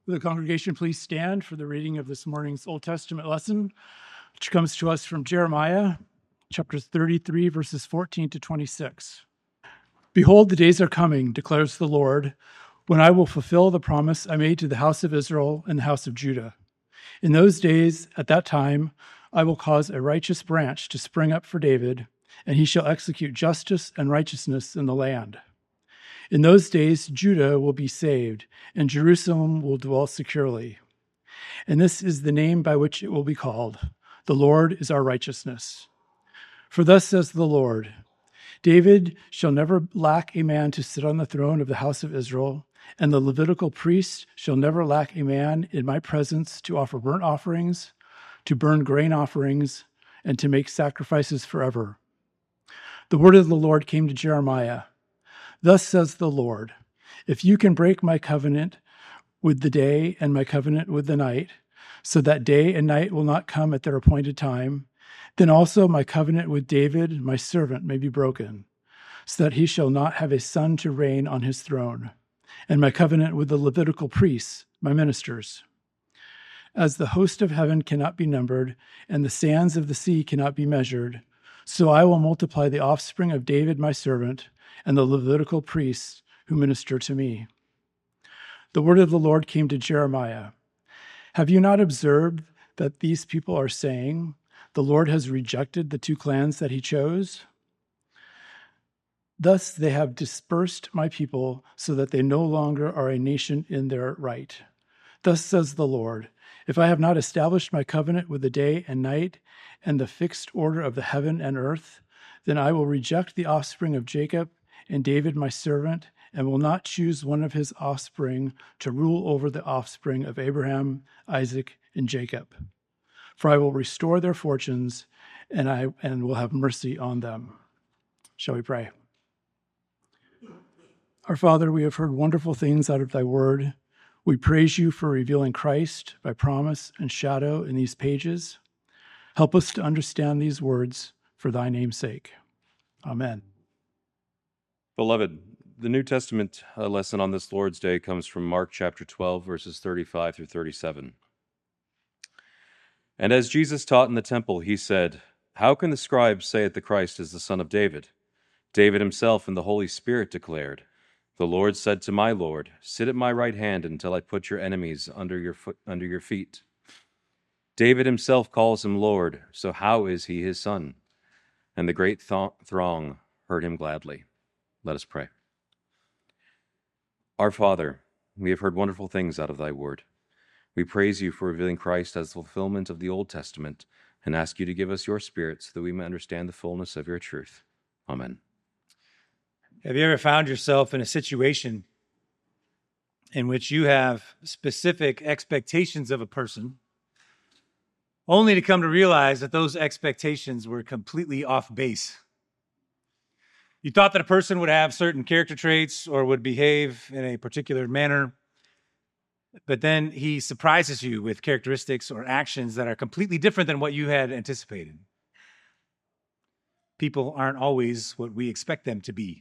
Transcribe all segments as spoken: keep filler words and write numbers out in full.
Will the congregation please stand for the reading of this morning's Old Testament lesson, which comes to us from Jeremiah, chapter thirty-three, verses fourteen to twenty-six. Behold, the days are coming, declares the Lord, when I will fulfill the promise I made to the house of Israel and the house of Judah. In those days, at that time, I will cause a righteous branch to spring up for David, and he shall execute justice and righteousness in the land. In those days, Judah will be saved, and Jerusalem will dwell securely. And this is the name by which it will be called: the Lord is our righteousness. For thus says the Lord, David shall never lack a man to sit on the throne of the house of Israel, and the Levitical priest shall never lack a man in my presence to offer burnt offerings, to burn grain offerings, and to make sacrifices forever. The word of the Lord came to Jeremiah. Thus says the Lord, if you can break my covenant with the day and my covenant with the night, so that day and night will not come at their appointed time, then also my covenant with David, my servant, may be broken, so that he shall not have a son to reign on his throne, and my covenant with the Levitical priests, my ministers. As the host of heaven cannot be numbered, and the sands of the sea cannot be measured, so I will multiply the offspring of David, my servant, and the Levitical priests who minister to me. The word of the Lord came to Jeremiah. Have you not observed that these people are saying, the Lord has rejected the two clans that he chose? Thus they have dispersed my people so that they no longer are a nation in their right. Thus says the Lord, if I have not established my covenant with the day and night and the fixed order of the heaven and earth, then I will reject the offspring of Jacob and David my servant, and will not choose one of his offspring to rule over the offspring of Abraham, Isaac, and Jacob. For I will restore their fortunes, and I and will have mercy on them. Shall we pray? Our Father, we have heard wonderful things out of thy word. We praise you for revealing Christ by promise and shadow in these pages. Help us to understand these words for thy name's sake. Amen. Beloved, the New Testament uh, lesson on this Lord's Day comes from Mark chapter twelve, verses thirty-five through thirty-seven. And as Jesus taught in the temple, he said, how can the scribes say that the Christ is the son of David? David himself in the Holy Spirit declared, the Lord said to my Lord, sit at my right hand until I put your enemies under your foot, under your feet. David himself calls him Lord, so how is he his son? And the great th- throng heard him gladly. Let us pray. Our Father, we have heard wonderful things out of thy word. We praise you for revealing Christ as the fulfillment of the Old Testament and ask you to give us your Spirit so that we may understand the fullness of your truth. Amen. Have you ever found yourself in a situation in which you have specific expectations of a person, only to come to realize that those expectations were completely off base? You thought that a person would have certain character traits or would behave in a particular manner, but then he surprises you with characteristics or actions that are completely different than what you had anticipated. People aren't always what we expect them to be.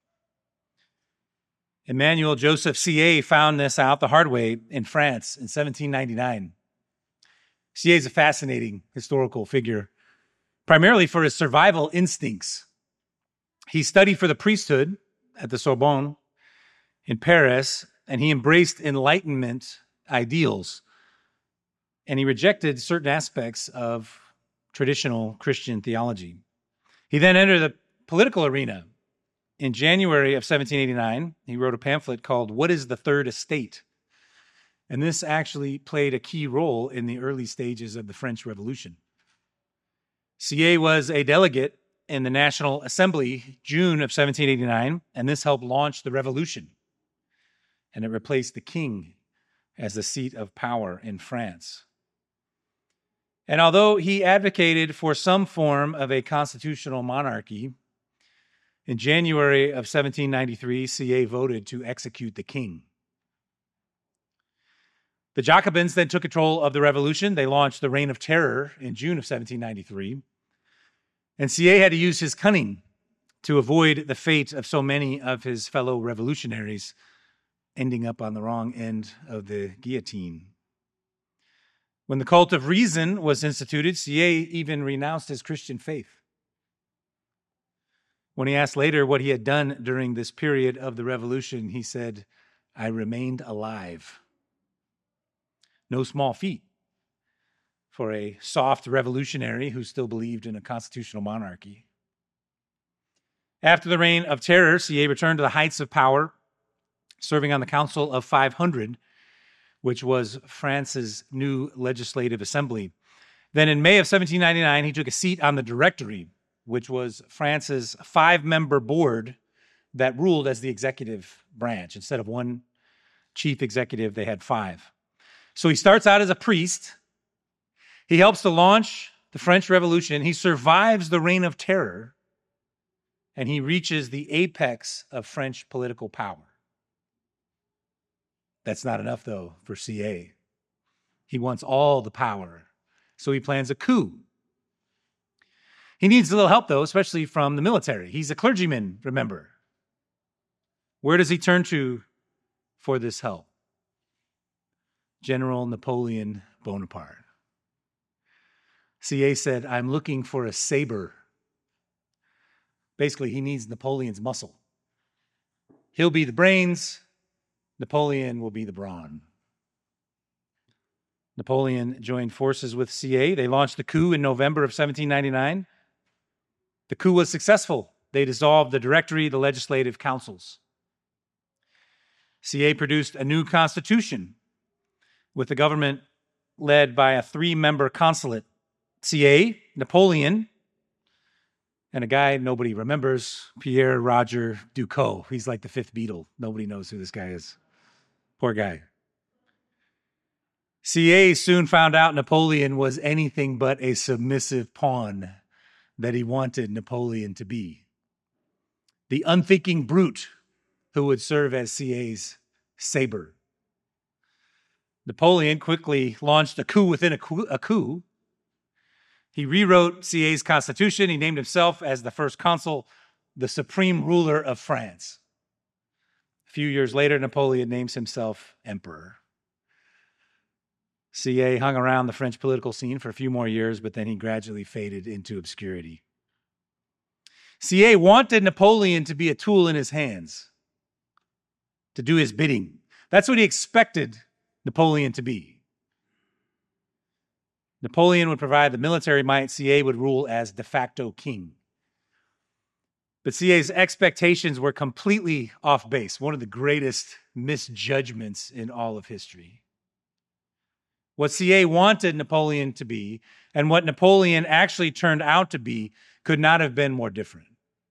Emmanuel Joseph C A found this out the hard way in France in seventeen ninety-nine. C A is a fascinating historical figure, primarily for his survival instincts. He studied for the priesthood at the Sorbonne in Paris, and he embraced Enlightenment ideals, and he rejected certain aspects of traditional Christian theology. He then entered the political arena. In January of seventeen eighty-nine, he wrote a pamphlet called What is the Third Estate? And this actually played a key role in the early stages of the French Revolution. C A was a delegate in the National Assembly, June of seventeen eighty-nine, and this helped launch the revolution. And it replaced the king as the seat of power in France. And although he advocated for some form of a constitutional monarchy, in January of seventeen ninety-three, C A voted to execute the king. The Jacobins then took control of the revolution. They launched the Reign of Terror in June of seventeen ninety-three. And C A had to use his cunning to avoid the fate of so many of his fellow revolutionaries ending up on the wrong end of the guillotine. When the cult of reason was instituted, Sieyes even renounced his Christian faith. When he asked later what he had done during this period of the revolution, he said, "I remained alive." No small feat for a soft revolutionary who still believed in a constitutional monarchy. After the Reign of Terror, Sieyes returned to the heights of power, serving on the Council of five hundred, which was France's new legislative assembly. Then in May of seventeen ninety-nine, he took a seat on the Directory, which was France's five-member board that ruled as the executive branch. Instead of one chief executive, they had five. So he starts out as a priest. He helps to launch the French Revolution. He survives the Reign of Terror, and he reaches the apex of French political power. That's not enough, though, for Sieyes. He wants all the power, so he plans a coup. He needs a little help, though, especially from the military. He's a clergyman, remember. Where does he turn to for this help? General Napoleon Bonaparte. Sieyes said, "I'm looking for a saber." Basically, he needs Napoleon's muscle. He'll be the brains. Napoleon will be the brawn. Napoleon joined forces with Sieyes. They launched the coup in November of seventeen ninety-nine. The coup was successful. They dissolved the Directory, the legislative councils. Sieyes produced a new constitution with the government led by a three-member consulate. Sieyes, Napoleon, and a guy nobody remembers, Pierre Roger Ducos. He's like the fifth Beatle. Nobody knows who this guy is. Poor guy. Sieyes soon found out Napoleon was anything but a submissive pawn that he wanted Napoleon to be. The unthinking brute who would serve as Sieyes' saber. Napoleon quickly launched a coup within a coup. A coup. He rewrote Sieyes' constitution. He named himself as the first consul, the supreme ruler of France. A few years later, Napoleon names himself emperor. Sieyes hung around the French political scene for a few more years, but then he gradually faded into obscurity. Sieyes wanted Napoleon to be a tool in his hands, to do his bidding. That's what he expected Napoleon to be. Napoleon would provide the military might. Sieyes would rule as de facto king. But Sieyes' expectations were completely off base, one of the greatest misjudgments in all of history. What Sieyes wanted Napoleon to be and what Napoleon actually turned out to be could not have been more different.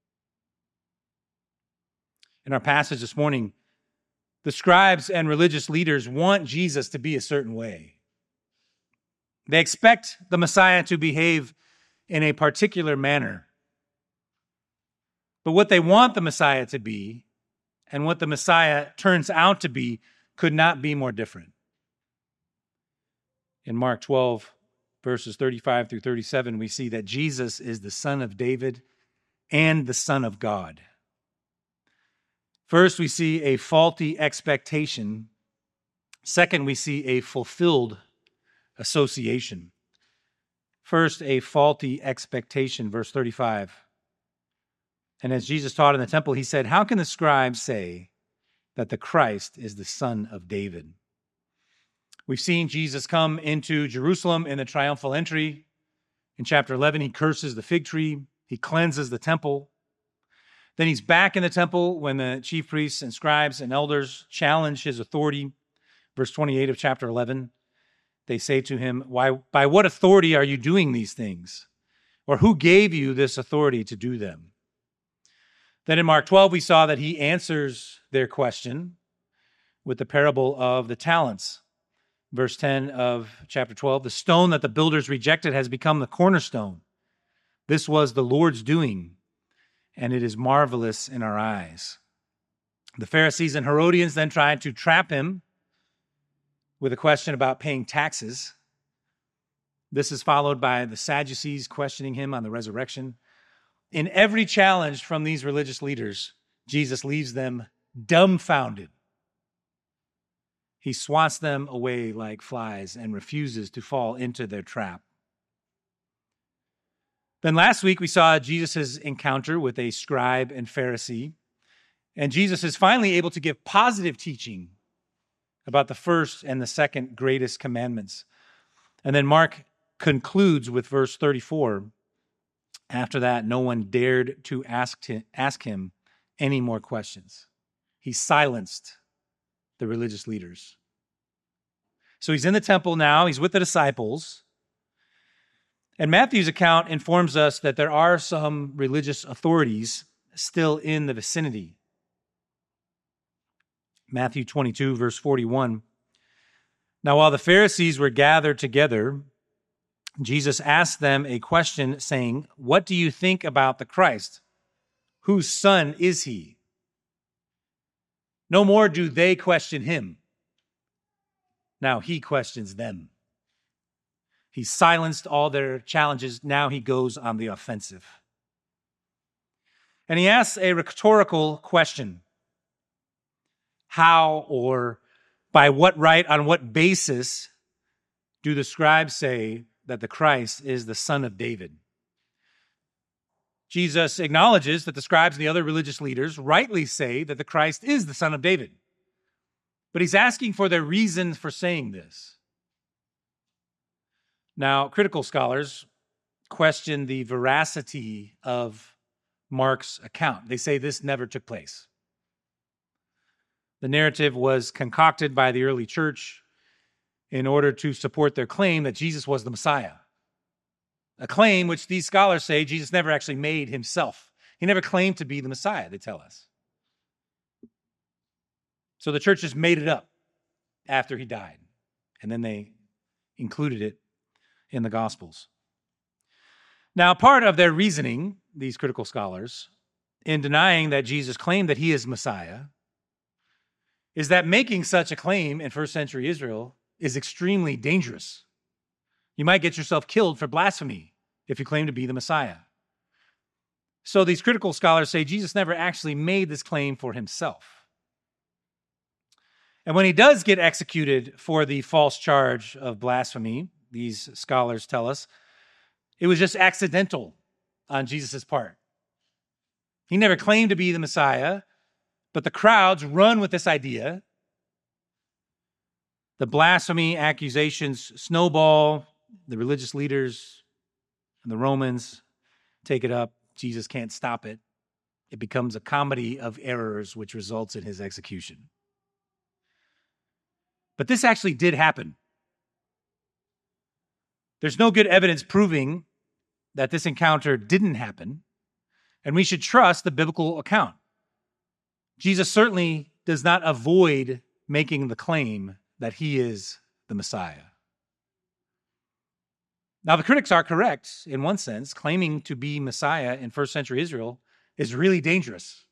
In our passage this morning, the scribes and religious leaders want Jesus to be a certain way. They expect the Messiah to behave in a particular manner. But what they want the Messiah to be and what the Messiah turns out to be could not be more different. In Mark twelve, verses thirty-five through thirty-seven, we see that Jesus is the Son of David and the Son of God. First, we see a faulty expectation. Second, we see a fulfilled association. First, a faulty expectation, verse thirty-five. And as Jesus taught in the temple, he said, "How can the scribes say that the Christ is the Son of David?" We've seen Jesus come into Jerusalem in the triumphal entry. In chapter eleven, he curses the fig tree. He cleanses the temple. Then he's back in the temple when the chief priests and scribes and elders challenge his authority. Verse twenty-eight of chapter eleven, they say to him, "Why, by what authority are you doing these things? Or who gave you this authority to do them?" Then in Mark twelve, we saw that he answers their question with the parable of the talents. Verse ten of chapter twelve, "The stone that the builders rejected has become the cornerstone. This was the Lord's doing, and it is marvelous in our eyes." The Pharisees and Herodians then tried to trap him with a question about paying taxes. This is followed by the Sadducees questioning him on the resurrection. In every challenge from these religious leaders, Jesus leaves them dumbfounded. He swats them away like flies and refuses to fall into their trap. Then last week we saw Jesus' encounter with a scribe and Pharisee, and Jesus is finally able to give positive teaching about the first and the second greatest commandments. And then Mark concludes with verse thirty-four. After that, no one dared to ask him, ask him any more questions. He silenced the religious leaders. So he's in the temple now. He's with the disciples. And Matthew's account informs us that there are some religious authorities still in the vicinity. Matthew twenty-two, verse forty-one. Now, while the Pharisees were gathered together, Jesus asked them a question saying, "What do you think about the Christ? Whose son is he?" No more do they question him. Now he questions them. He silenced all their challenges. Now he goes on the offensive. And he asks a rhetorical question. How or by what right, on what basis do the scribes say that the Christ is the son of David? Jesus acknowledges that the scribes and the other religious leaders rightly say that the Christ is the son of David. But he's asking for their reason for saying this. Now, critical scholars question the veracity of Mark's account. They say this never took place. The narrative was concocted by the early church in order to support their claim that Jesus was the Messiah. A claim which these scholars say Jesus never actually made himself. He never claimed to be the Messiah, they tell us. So the church just made it up after he died. And then they included it in the Gospels. Now, part of their reasoning, these critical scholars, in denying that Jesus claimed that he is Messiah, is that making such a claim in first century Israel is extremely dangerous. You might get yourself killed for blasphemy if you claim to be the Messiah. So these critical scholars say Jesus never actually made this claim for himself. And when he does get executed for the false charge of blasphemy, these scholars tell us, it was just accidental on Jesus' part. He never claimed to be the Messiah, but the crowds run with this idea. The blasphemy accusations snowball. The religious leaders and the Romans take it up. Jesus can't stop it. It becomes a comedy of errors, which results in his execution. But this actually did happen. There's no good evidence proving that this encounter didn't happen, and we should trust the biblical account. Jesus certainly does not avoid making the claim that he is the Messiah. Now, the critics are correct in one sense. Claiming to be Messiah in first century Israel is really dangerous.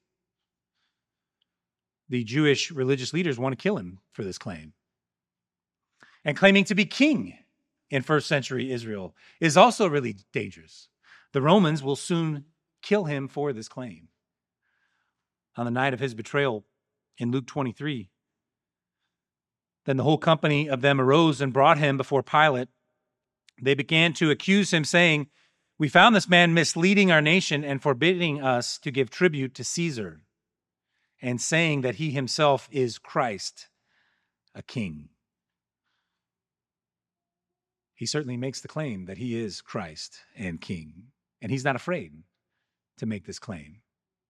The Jewish religious leaders want to kill him for this claim. And claiming to be king in first century Israel is also really dangerous. The Romans will soon kill him for this claim. On the night of his betrayal in Luke twenty-three, then the whole company of them arose and brought him before Pilate. They began to accuse him, saying, "We found this man misleading our nation and forbidding us to give tribute to Caesar, and saying that he himself is Christ, a king." He certainly makes the claim that he is Christ and king, and he's not afraid to make this claim.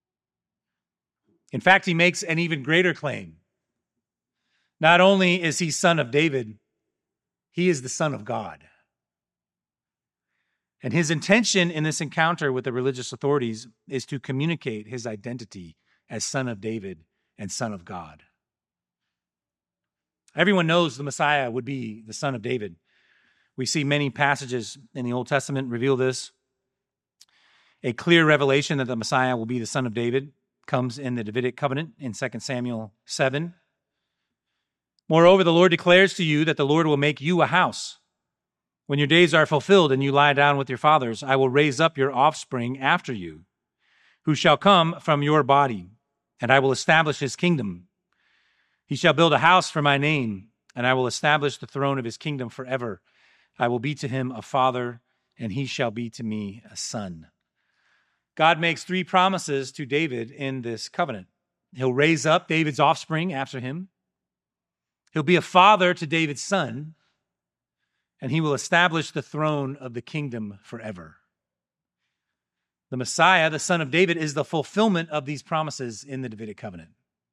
In fact, he makes an even greater claim. Not only is he son of David, he is the Son of God. And his intention in this encounter with the religious authorities is to communicate his identity as Son of David and Son of God. Everyone knows the Messiah would be the Son of David. We see many passages in the Old Testament reveal this. A clear revelation that the Messiah will be the Son of David comes in the Davidic covenant in Second Samuel seven. Moreover, the Lord declares to you that the Lord will make you a house. When your days are fulfilled and you lie down with your fathers, I will raise up your offspring after you, who shall come from your body, and I will establish his kingdom. He shall build a house for my name, and I will establish the throne of his kingdom forever. I will be to him a father, and he shall be to me a son. God makes three promises to David in this covenant. He'll raise up David's offspring after him. He'll be a father to David's son, and he will establish the throne of the kingdom forever. The Messiah, the son of David, is the fulfillment of these promises in the Davidic covenant.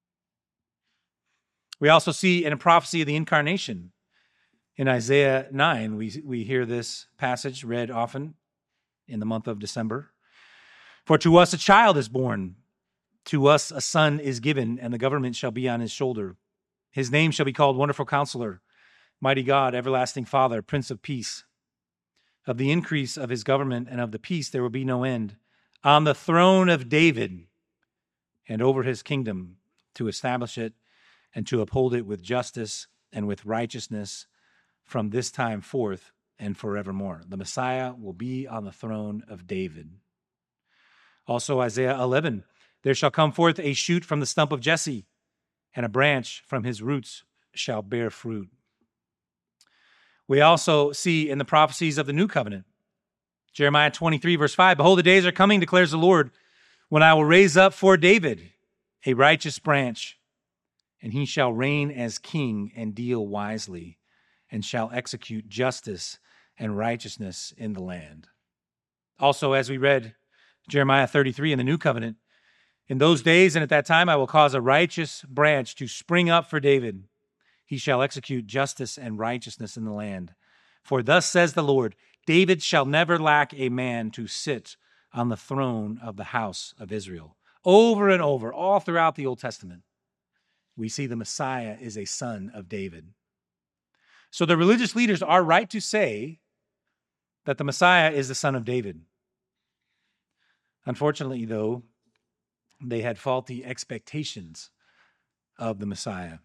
We also see in a prophecy of the incarnation in Isaiah nine, we, we hear this passage read often in the month of December. For to us a child is born, to us a son is given, and the government shall be on his shoulder. His name shall be called Wonderful Counselor, Mighty God, Everlasting Father, Prince of Peace. Of the increase of his government and of the peace there will be no end. On the throne of David and over his kingdom, to establish it and to uphold it with justice and with righteousness from this time forth and forevermore. The Messiah will be on the throne of David. Also Isaiah eleven, there shall come forth a shoot from the stump of Jesse, and a branch from his roots shall bear fruit. We also see in the prophecies of the new covenant, Jeremiah twenty-three, verse five, behold, the days are coming, declares the Lord, when I will raise up for David a righteous branch, and he shall reign as king and deal wisely, and shall execute justice and righteousness in the land. Also, as we read Jeremiah thirty-three in the new covenant, in those days and at that time I will cause a righteous branch to spring up for David. He shall execute justice and righteousness in the land. For thus says the Lord, David shall never lack a man to sit on the throne of the house of Israel. Over and over, all throughout the Old Testament, we see the Messiah is a son of David. So the religious leaders are right to say that the Messiah is the son of David. Unfortunately, though, they had faulty expectations of the Messiah.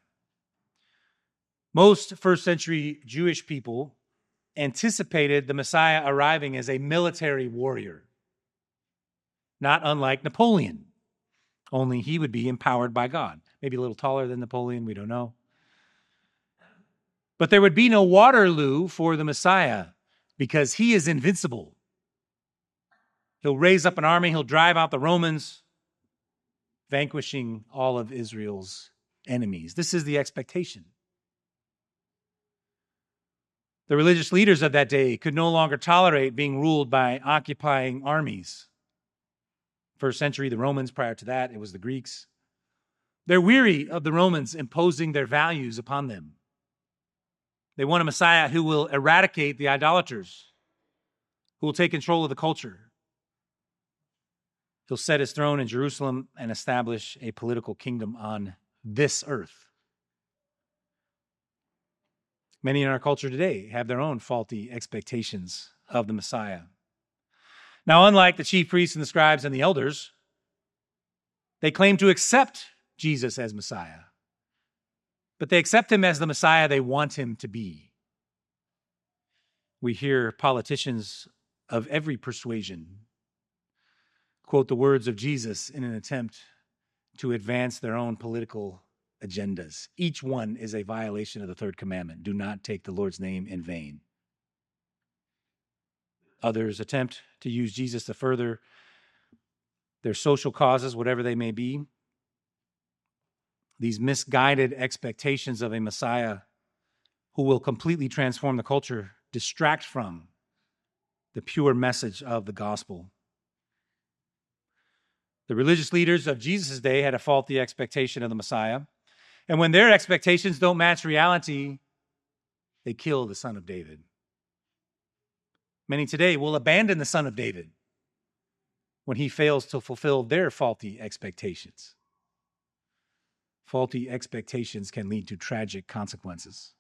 Most first century Jewish people anticipated the Messiah arriving as a military warrior, not unlike Napoleon, only he would be empowered by God. Maybe a little taller than Napoleon, we don't know. But there would be no Waterloo for the Messiah because he is invincible. He'll raise up an army, he'll drive out the Romans, vanquishing all of Israel's enemies. This is the expectation. The religious leaders of that day could no longer tolerate being ruled by occupying armies. First century, the Romans. Prior to that, it was the Greeks. They're weary of the Romans imposing their values upon them. They want a Messiah who will eradicate the idolaters, who will take control of the culture. He'll set his throne in Jerusalem and establish a political kingdom on this earth. Many in our culture today have their own faulty expectations of the Messiah. Now, unlike the chief priests and the scribes and the elders, they claim to accept Jesus as Messiah, but they accept him as the Messiah they want him to be. We hear politicians of every persuasion quote the words of Jesus in an attempt to advance their own political agendas. Each one is a violation of the third commandment. Do not take the Lord's name in vain. Others attempt to use Jesus to further their social causes, whatever they may be. These misguided expectations of a Messiah who will completely transform the culture distract from the pure message of the gospel. The religious leaders of Jesus' day had a faulty expectation of the Messiah. And when their expectations don't match reality, they kill the Son of David. Many today will abandon the Son of David when he fails to fulfill their faulty expectations. Faulty expectations can lead to tragic consequences.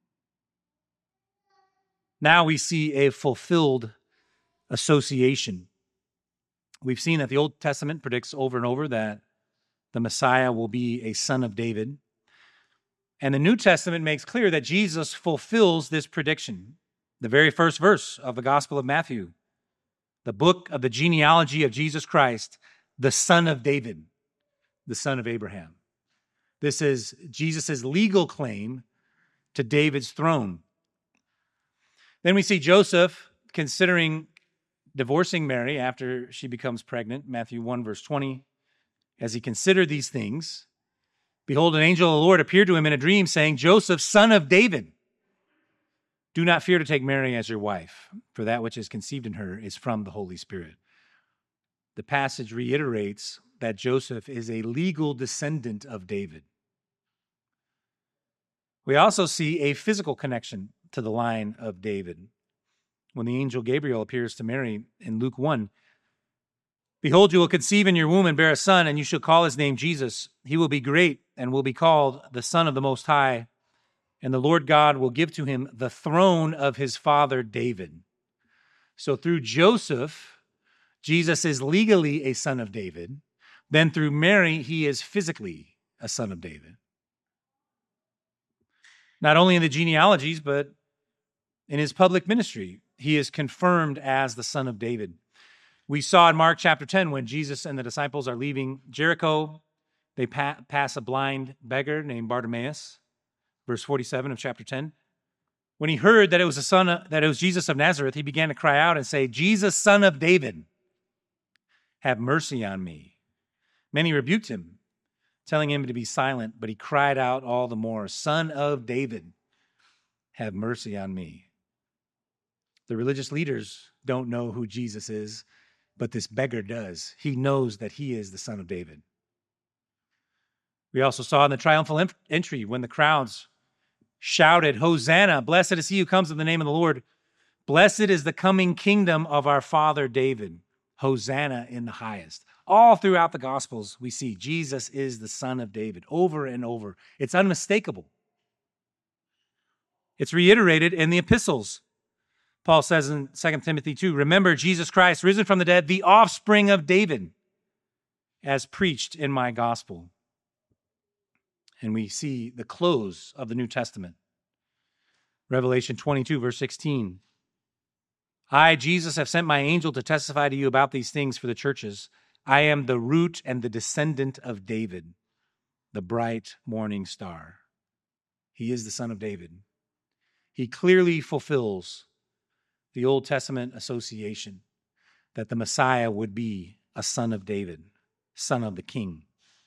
Now we see a fulfilled association. We've seen that the Old Testament predicts over and over that the Messiah will be a son of David. And the New Testament makes clear that Jesus fulfills this prediction. The very first verse of the Gospel of Matthew, the book of the genealogy of Jesus Christ, the son of David, the son of Abraham. This is Jesus' legal claim to David's throne. Then we see Joseph considering divorcing Mary after she becomes pregnant, Matthew one, verse twenty. As he considered these things, behold, an angel of the Lord appeared to him in a dream, saying, Joseph, son of David, do not fear to take Mary as your wife, for that which is conceived in her is from the Holy Spirit. The passage reiterates that Joseph is a legal descendant of David. We also see a physical connection to the line of David. When the angel Gabriel appears to Mary in Luke one, behold, you will conceive in your womb and bear a son, and you shall call his name Jesus. He will be great and will be called the Son of the Most High, and the Lord God will give to him the throne of his father David. So through Joseph, Jesus is legally a son of David. Then through Mary, he is physically a son of David. Not only in the genealogies, but in his public ministry, he is confirmed as the son of David. We saw in Mark chapter ten, when Jesus and the disciples are leaving Jericho, they pa- pass a blind beggar named Bartimaeus, verse forty-seven of chapter ten. When he heard that it was a son of, that it was Jesus of Nazareth, he began to cry out and say, Jesus, son of David, have mercy on me. Many rebuked him, telling him to be silent, but he cried out all the more, Son of David, have mercy on me. The religious leaders don't know who Jesus is, but this beggar does. He knows that he is the Son of David. We also saw in the triumphal entry when the crowds shouted, Hosanna, blessed is he who comes in the name of the Lord. Blessed is the coming kingdom of our father David. Hosanna in the highest. All throughout the Gospels, we see Jesus is the Son of David over and over. It's unmistakable. It's reiterated in the epistles. Paul says in Second Timothy two, remember Jesus Christ, risen from the dead, the offspring of David, as preached in my gospel. And we see the close of the New Testament. Revelation twenty-two, verse sixteen. I, Jesus, have sent my angel to testify to you about these things for the churches. I am the root and the descendant of David, the bright morning star. He is the Son of David. He clearly fulfills the Old Testament association that the Messiah would be a son of David, son of the king.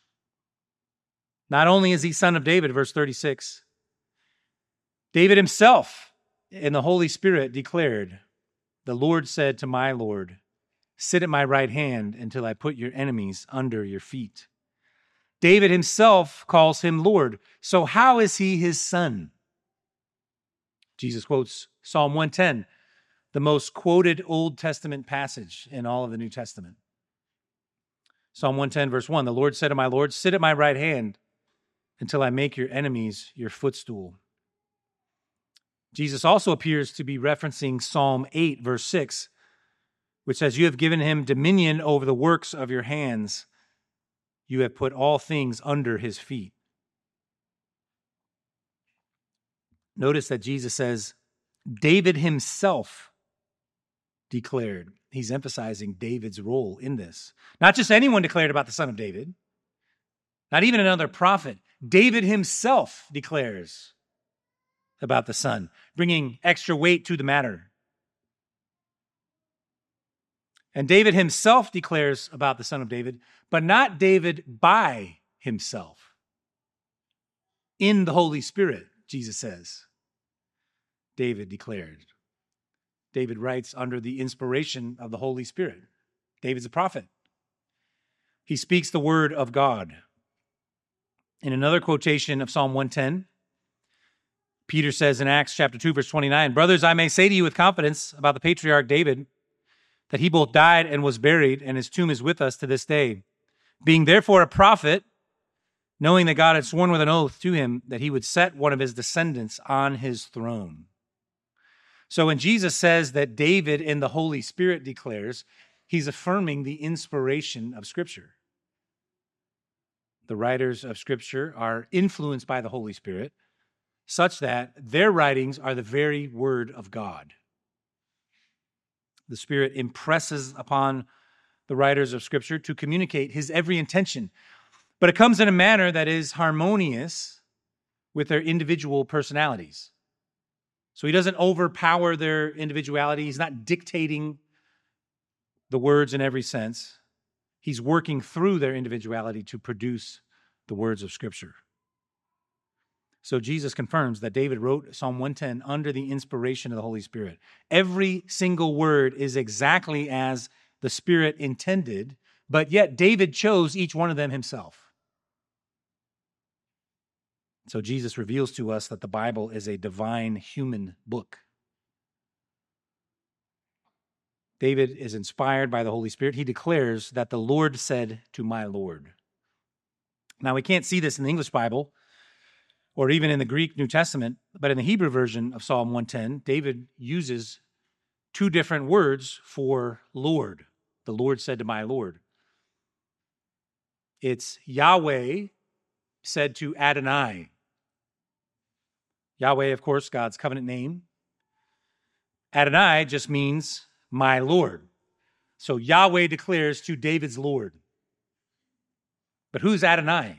Not only is he son of David, verse thirty-six, David himself in the Holy Spirit declared, the Lord said to my Lord, sit at my right hand until I put your enemies under your feet. David himself calls him Lord. So how is he his son? Jesus quotes Psalm one ten, the most quoted Old Testament passage in all of the New Testament. Psalm one ten, verse one, the Lord said to my Lord, sit at my right hand until I make your enemies your footstool. Jesus also appears to be referencing Psalm eight, verse six, which says, you have given him dominion over the works of your hands. You have put all things under his feet. Notice that Jesus says, David himself declared. He's emphasizing David's role in this. Not just anyone declared about the Son of David, not even another prophet. David himself declares about the Son, bringing extra weight to the matter. And David himself declares about the Son of David, but not David by himself. In the Holy Spirit, Jesus says, David declared. David writes under the inspiration of the Holy Spirit. David's a prophet. He speaks the word of God. In another quotation of Psalm one ten, Peter says in Acts chapter two, verse twenty-nine, brothers, I may say to you with confidence about the patriarch David, that he both died and was buried, and his tomb is with us to this day. Being therefore a prophet, knowing that God had sworn with an oath to him that he would set one of his descendants on his throne. So when Jesus says that David in the Holy Spirit declares, he's affirming the inspiration of Scripture. The writers of Scripture are influenced by the Holy Spirit, such that their writings are the very word of God. The Spirit impresses upon the writers of Scripture to communicate his every intention, but it comes in a manner that is harmonious with their individual personalities. So he doesn't overpower their individuality. He's not dictating the words in every sense. He's working through their individuality to produce the words of Scripture. So Jesus confirms that David wrote Psalm one ten under the inspiration of the Holy Spirit. Every single word is exactly as the Spirit intended, but yet David chose each one of them himself. So Jesus reveals to us that the Bible is a divine human book. David is inspired by the Holy Spirit. He declares that the Lord said to my Lord. Now, we can't see this in the English Bible or even in the Greek New Testament, but in the Hebrew version of Psalm one ten, David uses two different words for Lord. The Lord said to my Lord. It's Yahweh said to Adonai. Yahweh, of course, God's covenant name. Adonai just means my Lord. So Yahweh declares to David's Lord. But who's Adonai?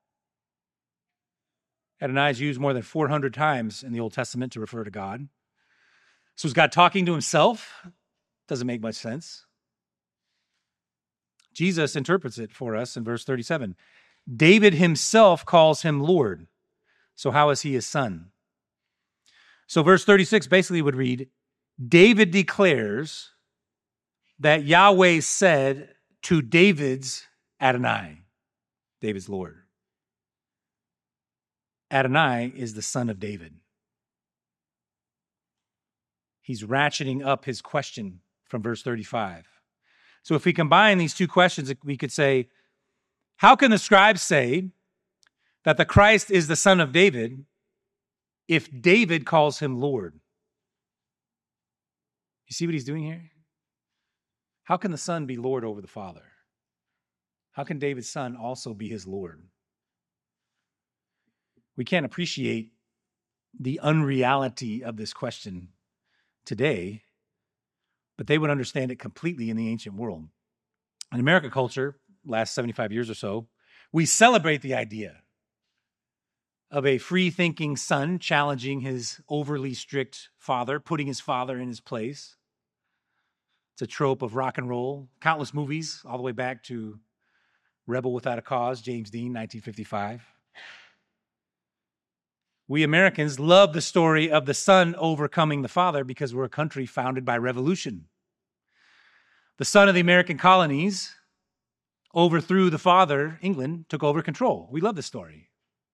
Adonai is used more than four hundred times in the Old Testament to refer to God. So is God talking to himself? Doesn't make much sense. Jesus interprets it for us in verse thirty-seven. David himself calls him Lord. So how is he his son? So verse thirty-six basically would read, David declares that Yahweh said to David's Adonai, David's Lord. Adonai is the son of David. He's ratcheting up his question from verse thirty-five. So if we combine these two questions, we could say, how can the scribes say that the Christ is the son of David if David calls him Lord? You see what he's doing here? How can the Son be Lord over the Father? How can David's son also be his Lord? We can't appreciate the unreality of this question today, but they would understand it completely in the ancient world. In American culture, last seventy-five years or so, we celebrate the idea of a free-thinking son challenging his overly strict father, putting his father in his place. It's a trope of rock and roll, countless movies, all the way back to Rebel Without a Cause, James Dean, nineteen fifty-five. We Americans love the story of the son overcoming the father because we're a country founded by revolution. The son of the American colonies overthrew the father, England, took over control. We love the story.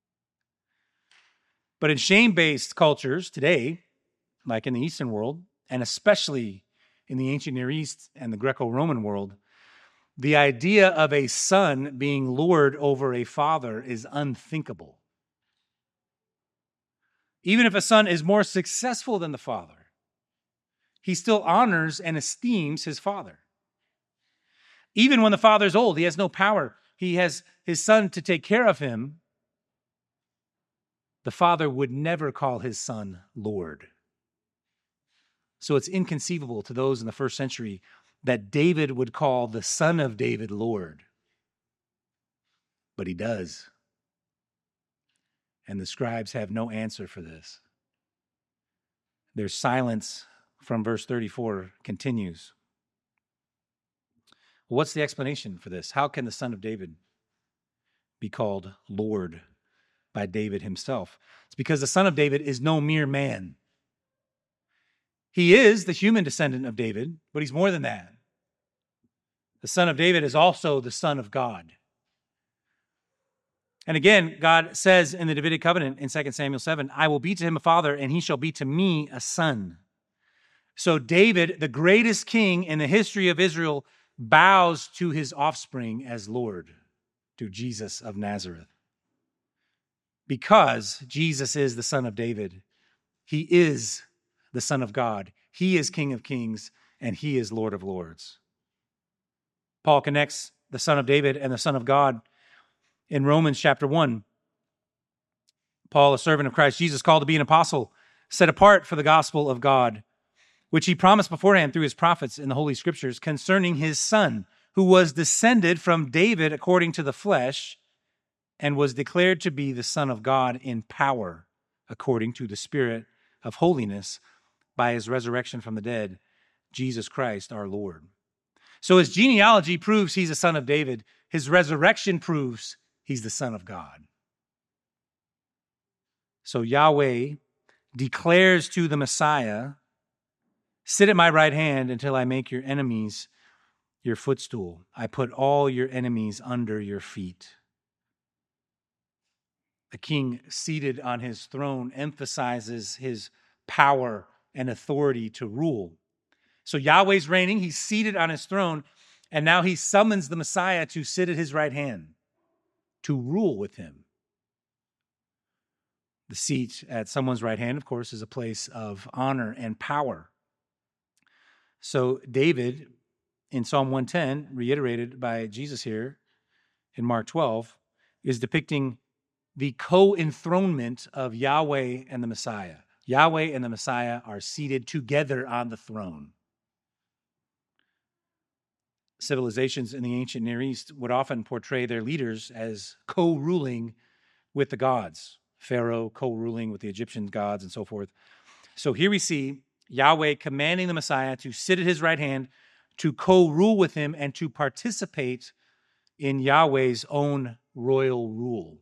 But in shame-based cultures today, like in the Eastern world, and especially in the ancient Near East and the Greco-Roman world, the idea of a son being lord over a father is unthinkable. Even if a son is more successful than the father, he still honors and esteems his father. Even when the father's old, he has no power, he has his son to take care of him, the father would never call his son Lord. So it's inconceivable to those in the first century that David would call the son of David Lord. But he does. And the scribes have no answer for this. Their silence from verse thirty-four continues. What's the explanation for this? How can the son of David be called Lord by David himself? It's because the son of David is no mere man. He is the human descendant of David, but he's more than that. The son of David is also the son of God. And again, God says in the Davidic covenant in Second Samuel seven, I will be to him a father, and he shall be to me a son. So David, the greatest king in the history of Israel, bows to his offspring as Lord, to Jesus of Nazareth. Because Jesus is the son of David, he is the Son of God. He is King of Kings, and he is Lord of Lords. Paul connects the Son of David and the Son of God in Romans chapter one. Paul, a servant of Christ Jesus, called to be an apostle, set apart for the gospel of God, which he promised beforehand through his prophets in the Holy Scriptures concerning his Son, who was descended from David according to the flesh, and was declared to be the Son of God in power, according to the Spirit of holiness, by his resurrection from the dead, Jesus Christ our Lord. So his genealogy proves he's a son of David. His resurrection proves he's the Son of God. So Yahweh declares to the Messiah, sit at my right hand until I make your enemies your footstool. I put all your enemies under your feet. The king seated on his throne emphasizes his power and authority to rule. So Yahweh's reigning, he's seated on his throne, and now he summons the Messiah to sit at his right hand, to rule with him. The seat at someone's right hand, of course, is a place of honor and power. So David, in Psalm one ten, reiterated by Jesus here in Mark twelve, is depicting the co-enthronement of Yahweh and the Messiah. Yahweh and the Messiah are seated together on the throne. Civilizations in the ancient Near East would often portray their leaders as co-ruling with the gods. Pharaoh co-ruling with the Egyptian gods and so forth. So here we see Yahweh commanding the Messiah to sit at his right hand, to co-rule with him, and to participate in Yahweh's own royal rule.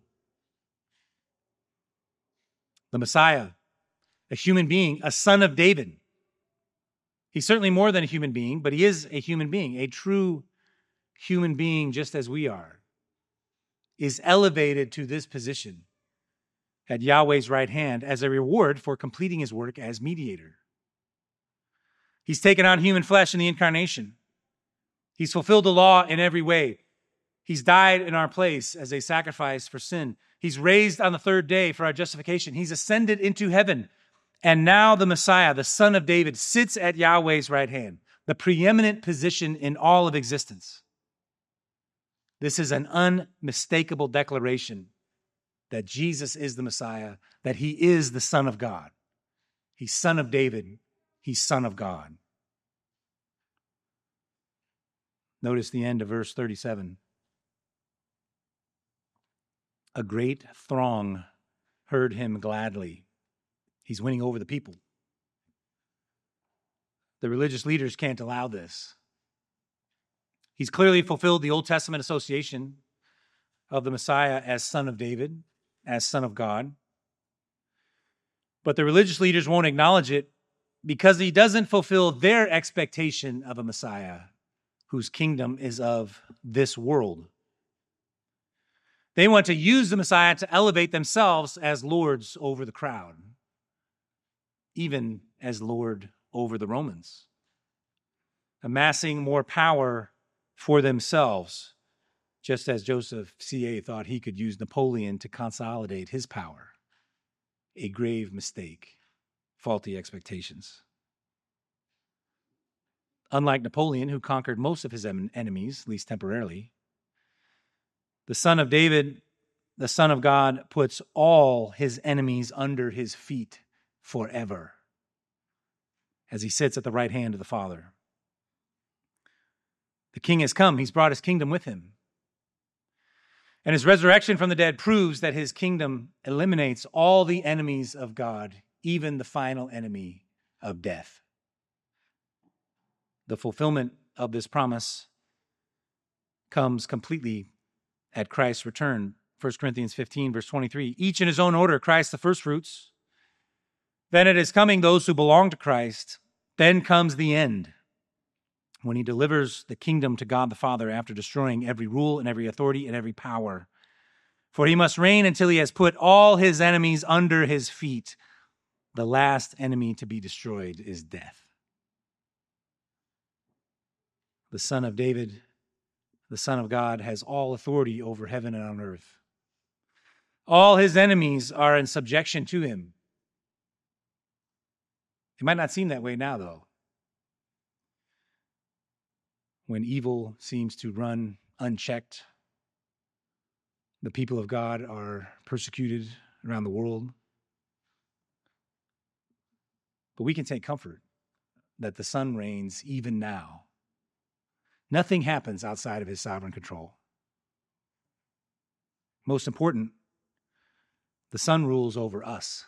The Messiah, a human being, a son of David. He's certainly more than a human being, but he is a human being, a true human being just as we are, is elevated to this position at Yahweh's right hand as a reward for completing his work as mediator. He's taken on human flesh in the incarnation. He's fulfilled the law in every way. He's died in our place as a sacrifice for sin. He's raised on the third day for our justification. He's ascended into heaven. And now the Messiah, the Son of David, sits at Yahweh's right hand, the preeminent position in all of existence. This is an unmistakable declaration that Jesus is the Messiah, that he is the Son of God. He's Son of David. He's Son of God. Notice the end of verse thirty-seven. A great throng heard him gladly. He's winning over the people. The religious leaders can't allow this. He's clearly fulfilled the Old Testament association of the Messiah as Son of David, as Son of God. But the religious leaders won't acknowledge it because he doesn't fulfill their expectation of a Messiah whose kingdom is of this world. They want to use the Messiah to elevate themselves as lords over the crowd, even as Lord over the Romans, amassing more power for themselves, just as Joseph C A thought he could use Napoleon to consolidate his power. A grave mistake, faulty expectations. Unlike Napoleon, who conquered most of his en- enemies, at least temporarily, the Son of David, the Son of God, puts all his enemies under his feet forever as he sits at the right hand of the Father. The King has come. He's brought his kingdom with him. And his resurrection from the dead proves that his kingdom eliminates all the enemies of God, even the final enemy of death. The fulfillment of this promise comes completely at Christ's return. First Corinthians fifteen, verse twenty-three. Each in his own order, Christ the firstfruits. Then it is coming those who belong to Christ. Then comes the end, when he delivers the kingdom to God the Father after destroying every rule and every authority and every power. For he must reign until he has put all his enemies under his feet. The last enemy to be destroyed is death. The Son of David, the Son of God, has all authority over heaven and on earth. All his enemies are in subjection to him. It might not seem that way now, though. When evil seems to run unchecked, the people of God are persecuted around the world. But we can take comfort that the Son reigns even now. Nothing happens outside of his sovereign control. Most important, the Son rules over us.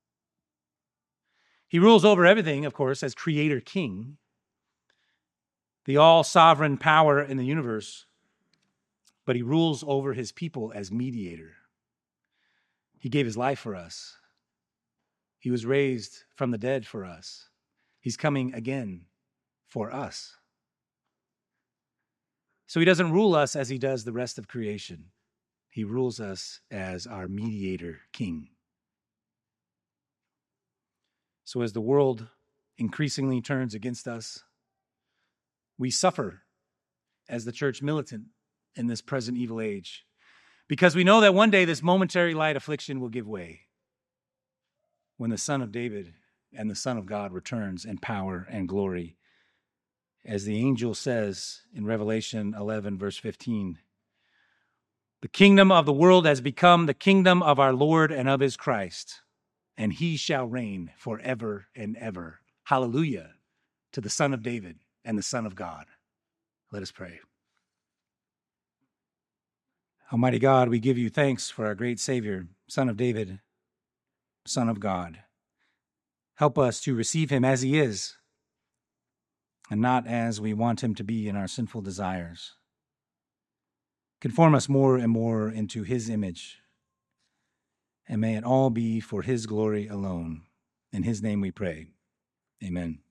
He rules over everything, of course, as creator king, the all-sovereign power in the universe, but he rules over his people as mediator. He gave his life for us. He was raised from the dead for us. He's coming again for us. So he doesn't rule us as he does the rest of creation. He rules us as our mediator king. So as the world increasingly turns against us, we suffer as the church militant in this present evil age, because we know that one day this momentary light affliction will give way when the Son of David and the Son of God returns in power and glory. As the angel says in Revelation eleven, verse fifteen, the kingdom of the world has become the kingdom of our Lord and of his Christ, and he shall reign forever and ever. Hallelujah to the Son of David and the Son of God. Let us pray. Almighty God, we give you thanks for our great Savior, Son of David, Son of God. Help us to receive him as he is, and not as we want him to be in our sinful desires. Conform us more and more into his image, and may it all be for his glory alone. In his name we pray. Amen.